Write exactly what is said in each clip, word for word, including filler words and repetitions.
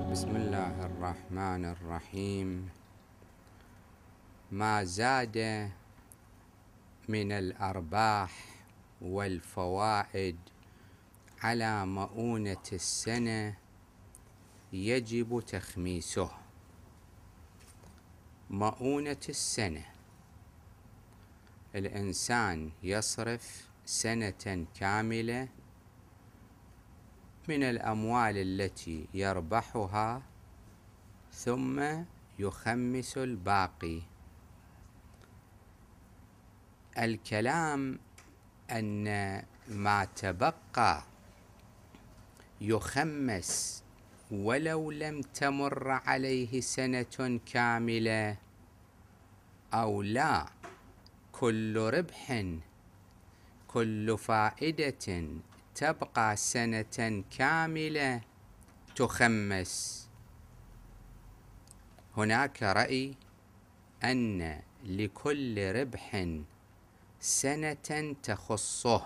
بسم الله الرحمن الرحيم. ما زاد من الأرباح والفوائد على مؤونة السنة يجب تخميسه. مؤونة السنة، الإنسان يصرف سنة كاملة من الأموال التي يربحها ثم يخمس الباقي. الكلام أن ما تبقى يخمس ولو لم تمر عليه سنة كاملة أو لا، كل ربح كل فائدة تبقى سنة كاملة تخمس. هناك رأي أن لكل ربح سنة تخصه.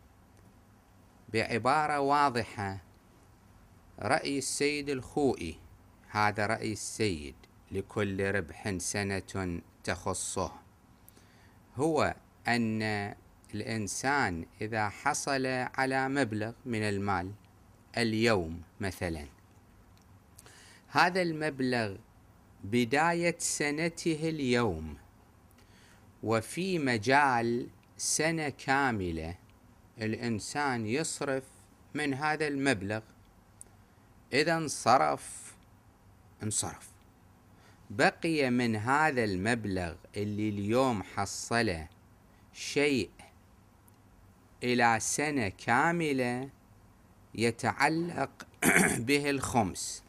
بعبارة واضحة، رأي السيد الخوئي، هذا رأي السيد، لكل ربح سنة تخصه، هو أن الإنسان إذا حصل على مبلغ من المال اليوم مثلا، هذا المبلغ بداية سنته اليوم، وفي مجال سنة كاملة الإنسان يصرف من هذا المبلغ، إذا انصرف انصرف بقي من هذا المبلغ اللي اليوم حصله شيء إلى سنة كاملة يتعلق به الخمس.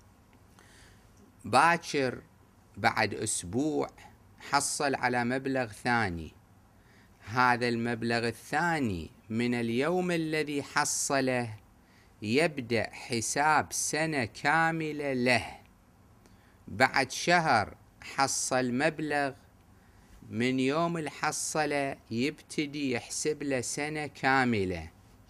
باكر بعد أسبوع حصل على مبلغ ثاني، هذا المبلغ الثاني من اليوم الذي حصله يبدأ حساب سنة كاملة له. بعد شهر حصل مبلغ، من يوم الحصلة يبتدي يحسب له سنة كاملة،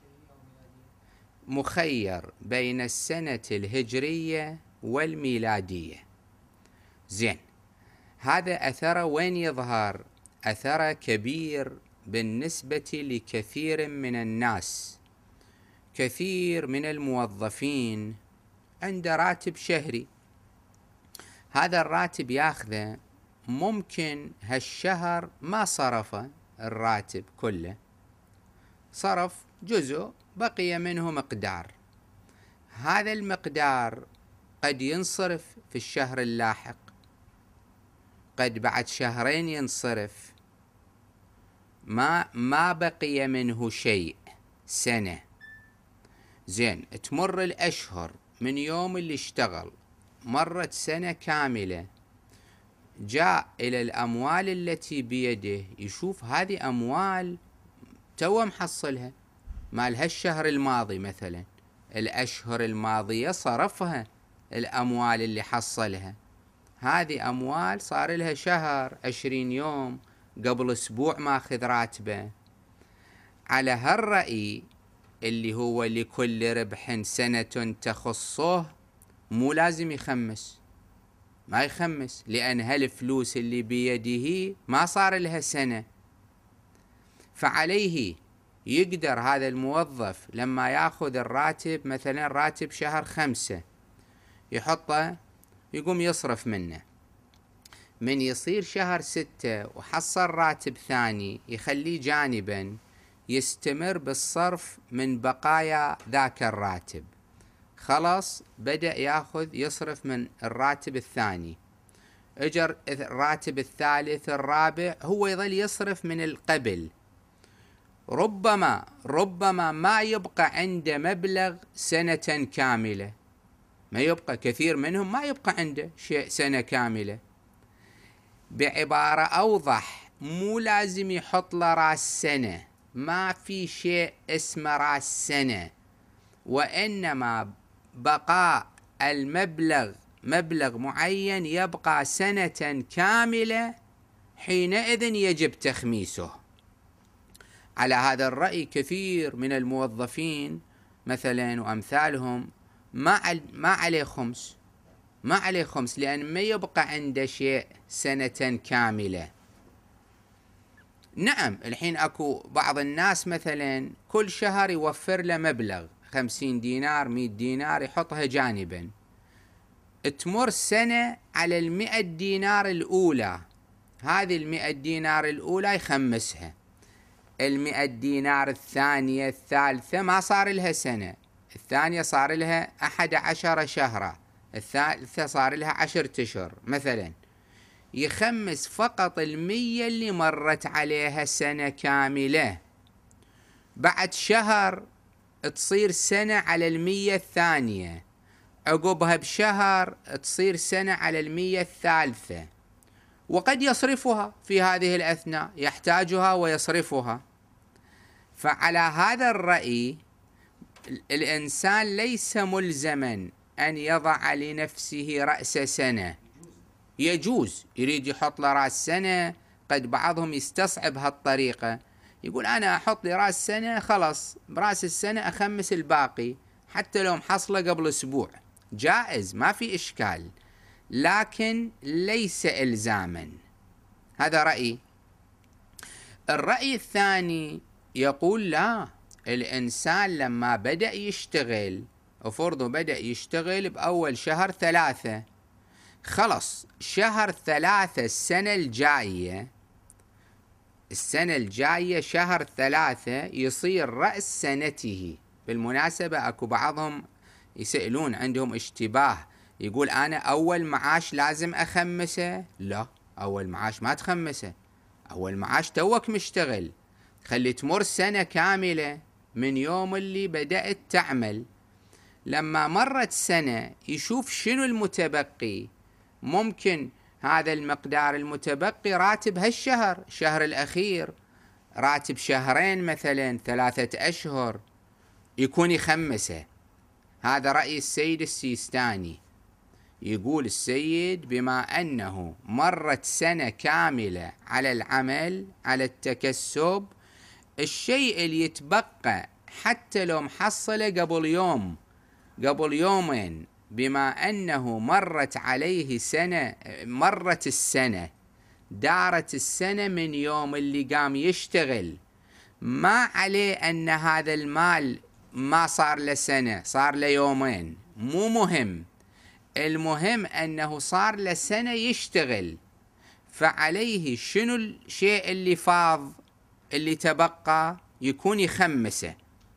مخير بين السنة الهجرية والميلادية. زين، هذا أثره وين يظهر؟ أثره كبير بالنسبة لكثير من الناس. كثير من الموظفين عنده راتب شهري، هذا الراتب ياخذه، ممكن هالشهر ما صرفه الراتب كله، صرف جزء، بقي منه مقدار، هذا المقدار قد ينصرف في الشهر اللاحق، قد بعد شهرين ينصرف، ما ما بقي منه شيء سنة. زين، تمر الأشهر من يوم اللي اشتغل، مرت سنة كاملة، جاء إلى الأموال التي بيده، يشوف هذه أموال تو محصلها مال هالشهر الماضي مثلا، الأشهر الماضية صرفها الأموال اللي حصلها، هذه أموال صار لها شهر عشرين يوم، قبل أسبوع ما أخذ راتبه. على هالرأي اللي هو لكل ربح سنة تخصه، مو لازم يخمس، ما يخمس، لأن هالفلوس اللي بيده ما صار لها سنة. فعليه يقدر هذا الموظف لما ياخذ الراتب، مثلا راتب شهر خمسة، يحطه يقوم يصرف منه، من يصير شهر ستة وحصل راتب ثاني يخليه جانبا، يستمر بالصرف من بقايا ذاك الراتب. خلاص بدأ ياخذ يصرف من الراتب الثاني، اجر الراتب الثالث الرابع، هو يظل يصرف من القبل. ربما ربما ما يبقى عنده مبلغ سنة كاملة، ما يبقى، كثير منهم ما يبقى عنده شيء سنة كاملة. بعبارة أوضح، مو لازم يحط له راس سنة، ما في شيء اسمه راس سنة، وإنما بقاء المبلغ مبلغ معين يبقى سنة كاملة، حينئذ يجب تخميسه. على هذا الرأي كثير من الموظفين مثلا وأمثالهم ما ما عليه خمس، ما عليه خمس، لأن ما يبقى عنده شيء سنة كاملة. نعم، الحين أكو بعض الناس مثلا كل شهر يوفر له مبلغ خمسين دينار مئة دينار يحطها جانبا، تمر سنة على المئة دينار الأولى، هذه المئة دينار الأولى يخمسها، المئة دينار الثانية الثالثة ما صار لها سنة، الثانية صار لها أحد عشر شهرا، الثالثة صار لها عشرة أشهر مثلا، يخمس فقط المية اللي مرت عليها سنة كاملة. بعد شهر تصير سنة على المية الثانية، عقبها بشهر تصير سنة على المية الثالثة، وقد يصرفها في هذه الأثناء، يحتاجها ويصرفها. فعلى هذا الرأي الإنسان ليس ملزما أن يضع لنفسه رأس سنة، يجوز يريد يحط له رأس سنة، قد بعضهم يستصعب هالطريقة، يقول أنا أحط لي رأس سنة خلاص برأس السنة أخمس الباقي حتى لو محصلة قبل أسبوع، جائز ما في إشكال، لكن ليس إلزاما. هذا رأي. الرأي الثاني يقول لا، الإنسان لما بدأ يشتغل، أفرضه بدأ يشتغل بأول شهر ثلاثة، خلص شهر ثلاثة السنة الجاية، السنة الجاية شهر ثلاثة يصير رأس سنته. بالمناسبة أكو بعضهم يسألون عندهم اشتباه، يقول أنا أول معاش لازم أخمسه. لا، أول معاش ما تخمسه، أول معاش توك مشتغل، خلي تمر سنة كاملة من يوم اللي بدأت تعمل. لما مرت سنة يشوف شنو المتبقي، ممكن هذا المقدار المتبقي راتب هالشهر، الشهر الأخير راتب شهرين مثلا ثلاثة أشهر، يكون يخمسه. هذا رأي السيد السيستاني، يقول السيد بما أنه مرت سنة كاملة على العمل على التكسب، الشيء اللي يتبقى حتى لو محصله قبل يوم قبل يومين، بما أنه مرت عليه سنة، مرت السنة، دارت السنة من يوم اللي قام يشتغل، ما عليه أن هذا المال ما صار له سنة، صار له يومين، مو مهم، المهم أنه صار له سنة يشتغل، فعليه شنو الشيء اللي فاض اللي تبقى يكون يخمسه.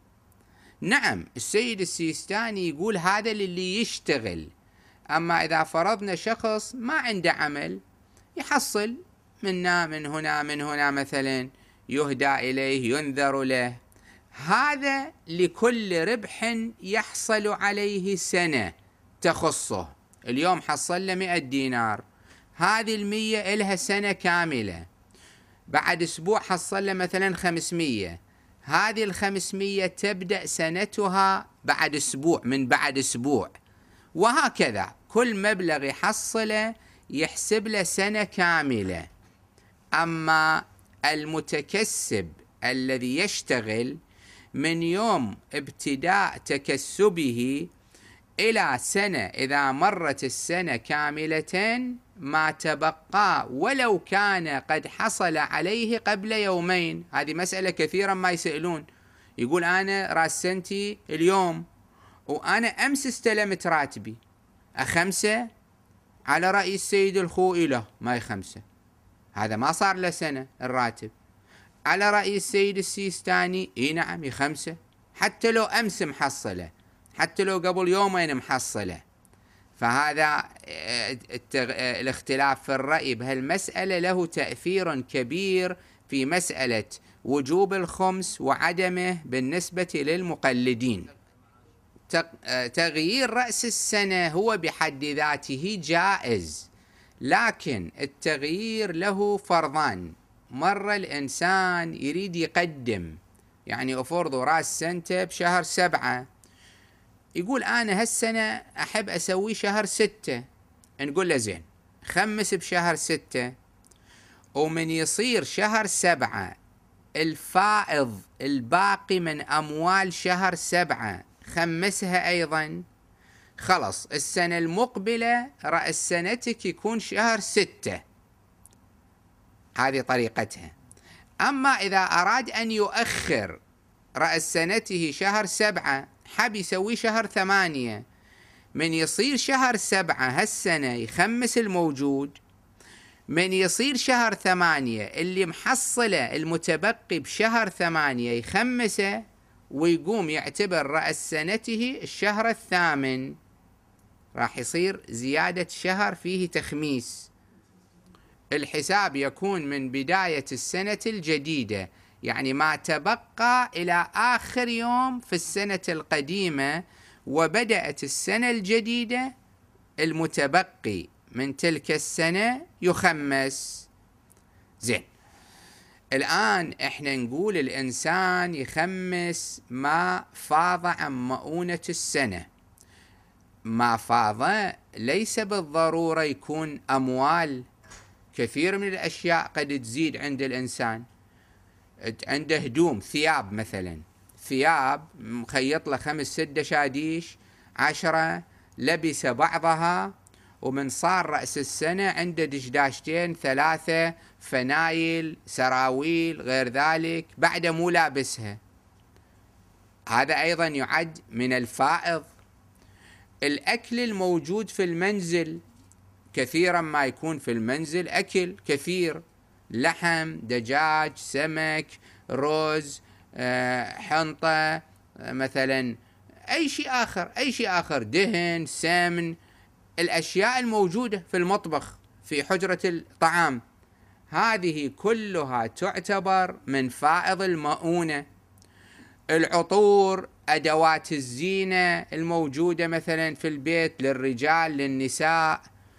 نعم، السيد السيستاني يقول هذا اللي يشتغل، أما إذا فرضنا شخص ما عنده عمل يحصل منا من هنا من هنا مثلا، يهدى إليه ينذر له، هذا لكل ربح يحصل عليه سنة تخصه. اليوم حصل له مئة دينار، هذه المية إلها سنة كاملة، بعد أسبوع حصل له مثلا خمسمية، هذه الخمسمية تبدأ سنتها بعد أسبوع، من بعد أسبوع، وهكذا كل مبلغ يحصله يحسب له سنة كاملة. أما المتكسب الذي يشتغل من يوم ابتداء تكسبه إلى سنة، إذا مرت السنة كاملة ما تبقى ولو كان قد حصل عليه قبل يومين، هذه مسألة كثيرا ما يسألون، يقول أنا راس سنتي اليوم وأنا أمس استلمت راتبي، أخمسة؟ على رأي السيد الخوئي له ما يخمسة، هذا ما صار له سنة الراتب. على رأي السيد السيستاني اي نعم يخمسة، حتى لو أمس محصلة، حتى لو قبل يومين محصلة. فهذا الاختلاف في الرأي بهالمسألة له تأثير كبير في مسألة وجوب الخمس وعدمه بالنسبة للمقلدين. تغيير رأس السنة هو بحد ذاته جائز، لكن التغيير له فرضان. مرة الإنسان يريد يقدم، يعني أفرض رأس سنته بشهر سبعة، يقول أنا هالسنة أحب أسوي شهر ستة، نقول له زين خمس بشهر ستة، ومن يصير شهر سبعة الفائض الباقي من أموال شهر سبعة خمسها أيضا، خلص السنة المقبلة رأس سنتك يكون شهر ستة، هذه طريقتها. أما إذا أراد أن يؤخر رأس سنته شهر سبعة، حب يسوي شهر ثمانية، من يصير شهر سبعة هالسنة يخمس الموجود، من يصير شهر ثمانية اللي محصلة المتبقي بشهر ثمانية يخمسه، ويقوم يعتبر رأس سنته الشهر الثامن، راح يصير زيادة شهر فيه تخميس. الحساب يكون من بداية السنة الجديدة، يعني ما تبقى إلى آخر يوم في السنة القديمة، وبدأت السنة الجديدة المتبقي من تلك السنة يخمس. زين، الآن إحنا نقول الإنسان يخمس ما فاض عن مؤونة السنة. ما فاض ليس بالضرورة يكون أموال، كثير من الأشياء قد تزيد عند الإنسان. عنده هدوم، ثياب مثلا، ثياب مخيط له خمس ست دشاديش عشرة، لبس بعضها، ومن صار رأس السنة عنده دشداشتين ثلاثة، فنايل، سراويل، غير ذلك، بعده مو لابسها، هذا أيضا يعد من الفائض. الأكل الموجود في المنزل، كثيرا ما يكون في المنزل أكل كثير، لحم، دجاج، سمك، رز، حنطة، مثلا أي شيء آخر، أي شيء آخر، دهن، سمن، الأشياء الموجودة في المطبخ في حجرة الطعام، هذه كلها تعتبر من فائض المؤونة. العطور، أدوات الزينة الموجودة مثلا في البيت للرجال للنساء،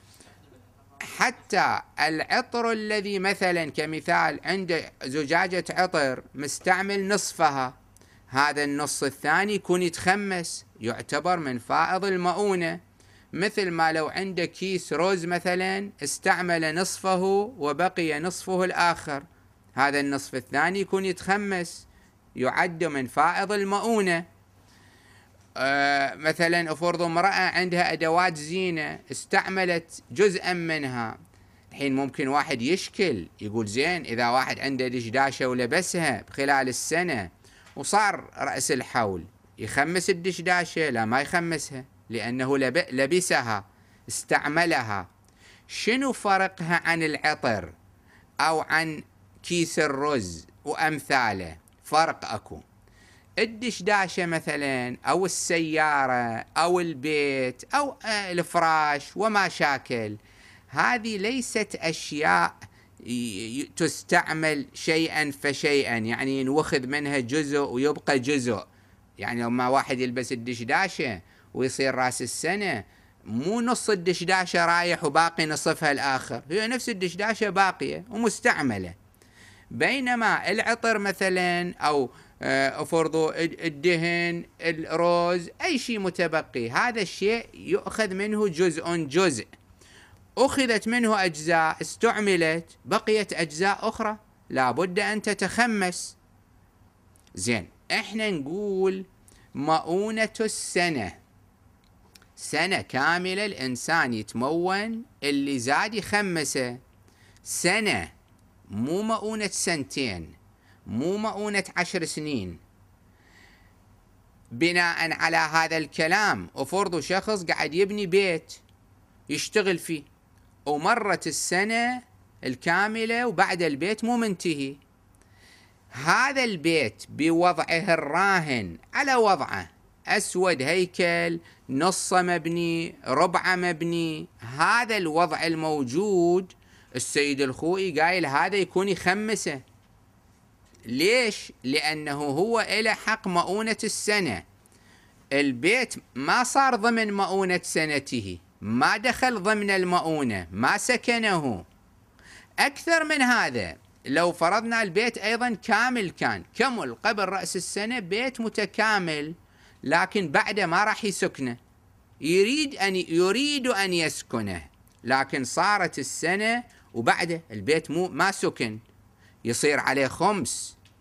حتى العطر الذي مثلا كمثال عنده زجاجة عطر مستعمل نصفها، هذا النص الثاني يكون يتخمس، يعتبر من فائض المؤونة. مثل ما لو عنده كيس روز مثلا استعمل نصفه وبقي نصفه الآخر، هذا النصف الثاني يكون يتخمس، يعد من فائض المؤونة. آه مثلا افرض امرأة عندها أدوات زينة استعملت جزءا منها، الحين ممكن واحد يشكل يقول زين إذا واحد عنده دشداشة ولبسها خلال السنة وصار رأس الحول يخمس الدشداشة؟ لا، ما يخمسها، لأنه لبسها، استعملها. شنو فرقها عن العطر أو عن كيس الرز وأمثاله؟ فرق أكو. الدشداشة مثلا أو السيارة أو البيت أو الفراش وما شاكل، هذه ليست أشياء تستعمل شيئا فشيئا، يعني ينوخذ منها جزء ويبقى جزء. يعني لما واحد يلبس الدشداشة ويصير راس السنة، مو نص الدشداشة رايح وباقي نصفها الآخر، هي نفس الدشداشة باقية ومستعملة. بينما العطر مثلا أو أفرضوا الدهن، الروز، أي شيء متبقي، هذا الشيء يؤخذ منه جزء جزء، أخذت منه أجزاء استعملت، بقيت أجزاء أخرى لابد أن تتخمس. زين، إحنا نقول مؤونة السنة، سنة كاملة الإنسان يتمون، اللي زاد يخمسه، سنة، مو مؤونة سنتين، مو مؤونة عشر سنين. بناء على هذا الكلام افرضوا شخص قاعد يبني بيت يشتغل فيه، ومرت السنة الكاملة وبعد البيت مو منتهي، هذا البيت بوضعه الراهن على وضعه، أسود هيكل، نصه مبني، ربعه مبني، هذا الوضع الموجود، السيد الخوئي قايل هذا يكون يخمسه. ليش؟ لأنه هو إله حق مؤونة السنة، البيت ما صار ضمن مؤونة سنته، ما دخل ضمن المؤونة، ما سكنه. أكثر من هذا، لو فرضنا البيت أيضا كامل كان، كمل قبل رأس السنة بيت متكامل، لكن بعده ما راح يسكنه، يريد أن يريد أن يسكنه، لكن صارت السنة وبعده البيت مو ما سكن، يصير عليه خمس.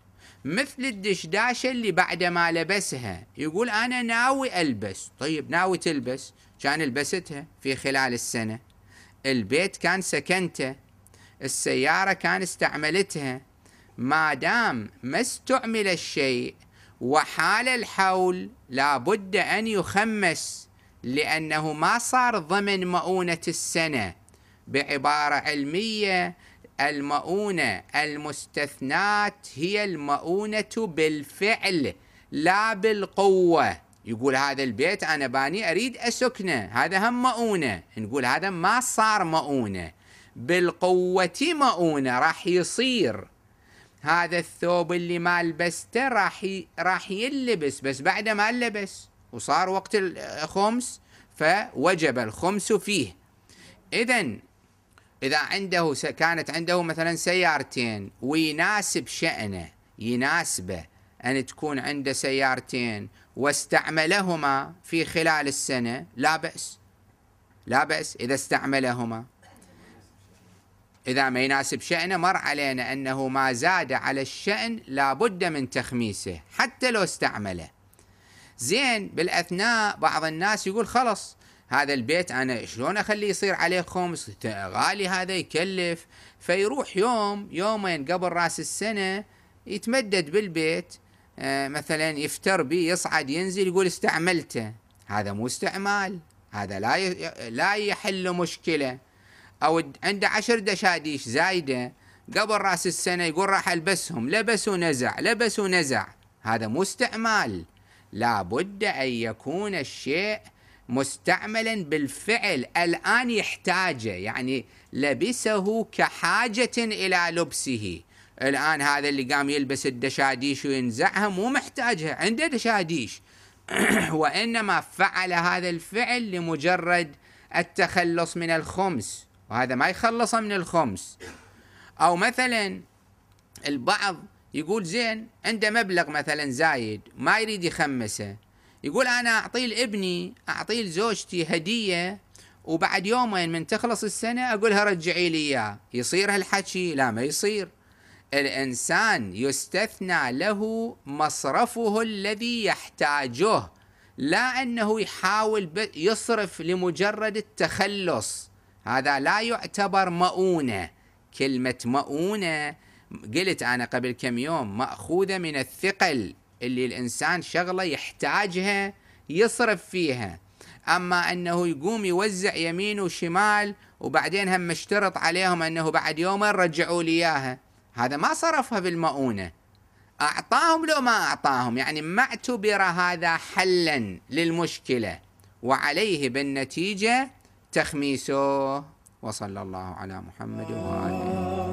مثل الدشداشة اللي بعد ما لبسها يقول أنا ناوي ألبس. طيب ناوي تلبس، كان لبستها في خلال السنة، البيت كان سكنته، السيارة كان استعملتها، ما دام ما استعمل الشيء وحال الحول لابد أن يخمس، لأنه ما صار ضمن مؤونة السنة. بعبارة علمية، المؤونة المستثنات هي المؤونة بالفعل لا بالقوة. يقول هذا البيت أنا باني أريد أسكنه، هذا هم مؤونة، نقول هذا ما صار مؤونة، بالقوة مؤونة. راح يصير هذا الثوب اللي ما لبسته راح راح يلبس، بس بعد ما لبس وصار وقت الخمس فوجب الخمس فيه. إذن إذا عنده كانت عنده مثلا سيارتين ويناسب شأنه، يناسبه أن تكون عنده سيارتين واستعملهما في خلال السنة، لا بأس، لا بأس إذا استعملهما. إذا ما يناسب شأنه مر علينا أنه ما زاد على الشأن لابد من تخميسه حتى لو استعمله. زين، بالأثناء بعض الناس يقول خلص هذا البيت أنا شلون أخليه يصير عليه خمس، غالي هذا يكلف، فيروح يوم يومين قبل رأس السنة يتمدد بالبيت، آه مثلا يفتر بي، يصعد ينزل، يقول استعملته. هذا مو استعمال، هذا لا لا يحل مشكلة. أو عنده عشر دشاديش زايدة قبل رأس السنة يقول راح ألبسهم، لبس ونزع، لبس ونزع، هذا مو استعمال. لابد أن يكون الشيء مستعملا بالفعل، الآن يحتاجه، يعني لبسه كحاجة إلى لبسه. الآن هذا اللي قام يلبس الدشاديش وينزعها مو محتاجها، عنده دشاديش وإنما فعل هذا الفعل لمجرد التخلص من الخمس، وهذا ما يخلص من الخمس. أو مثلا البعض يقول زين عنده مبلغ مثلا زايد ما يريد يخمسه، يقول أنا أعطيه لابني، أعطيه لزوجتي هدية، وبعد يومين من تخلص السنة أقولها رجعي لي إياه. يصير هالحكي؟ لا، ما يصير. الإنسان يستثنى له مصرفه الذي يحتاجه، لا أنه يحاول يصرف لمجرد التخلص، هذا لا يعتبر مؤونة. كلمة مؤونة قلت أنا قبل كم يوم مأخوذة من الثقل اللي الإنسان شغلة يحتاجها يصرف فيها. أما أنه يقوم يوزع يمين وشمال وبعدين هم مشترط عليهم أنه بعد يومين رجعوا لي إياها، هذا ما صرفها بالمؤونة. أعطاهم لو ما أعطاهم، يعني ما اعتبر هذا حلا للمشكلة، وعليه بالنتيجة تخميسه. وصلى الله على محمد وآله.